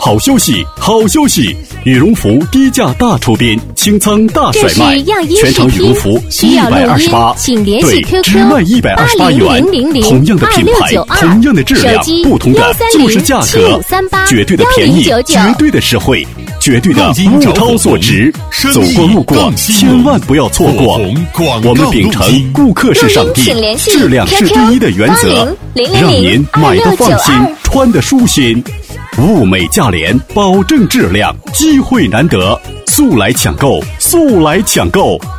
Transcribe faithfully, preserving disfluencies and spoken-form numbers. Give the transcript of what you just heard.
好消息，好消息！羽绒服低价大出兵，清仓大甩卖，全场羽绒服一百二十八，对，只卖一百二十八元。同样的品牌，同样的质量，不同的就是价格，绝对的便宜，绝对的实惠，绝对的物超所值。走过路过，千万不要错过。我们秉承顾客是上帝，质量是第一的原则，让您买的放心，穿的舒心。物美价廉，保证质量，机会难得，速来抢购，速来抢购！